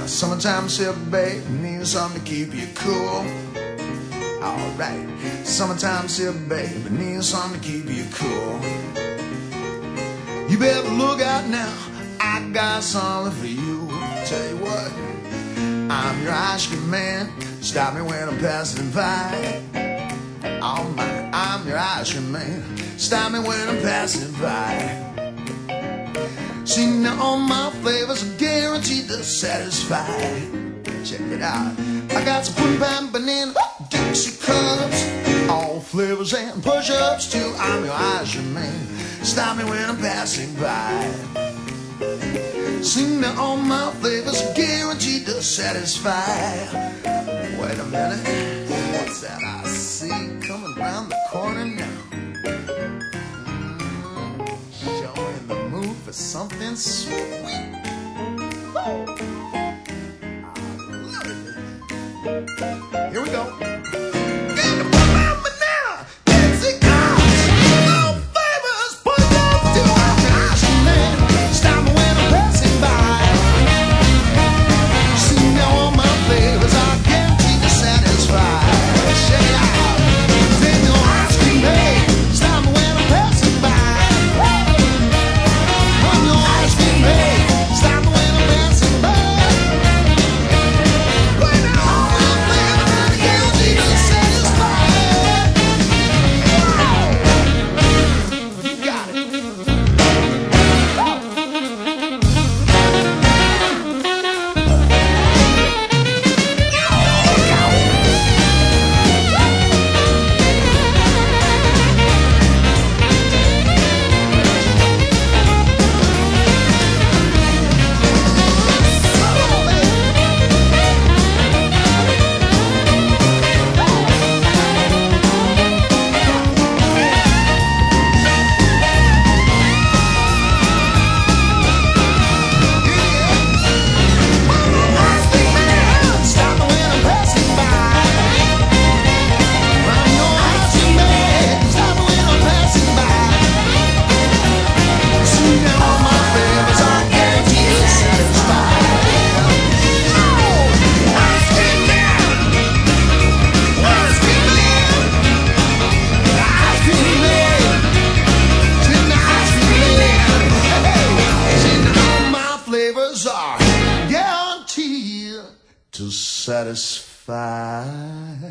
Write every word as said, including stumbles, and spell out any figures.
Summertime sip, babe, need something to keep you cool. Alright, summertime sip, babe, need something to keep you cool. You better look out now, I got something for you. Tell you what, I'm your ice cream man. Stop me when I'm passing by. Oh my, I'm your ice cream man. Stop me when I'm passing by. See, now all my flavors are guaranteed to satisfy. Check it out. I got some fruit pie, banana, Dixie cups, all flavors and push-ups too. I'm your ice cream man. Stop me when I'm passing by. See, now all my flavors are guaranteed to satisfy. Wait a minute, what's that I see coming around the corner now? For something sweet. Woo! I love it. Here we go. Got to put my banana, Dixie cups, no flavors, put those two out the ice cream man. Stop me when I'm passing by. See, now all my flavors are guaranteed to satisfy. Check it out. There's no ice cream man. Stop me when I'm passing by. Are guaranteed to satisfy.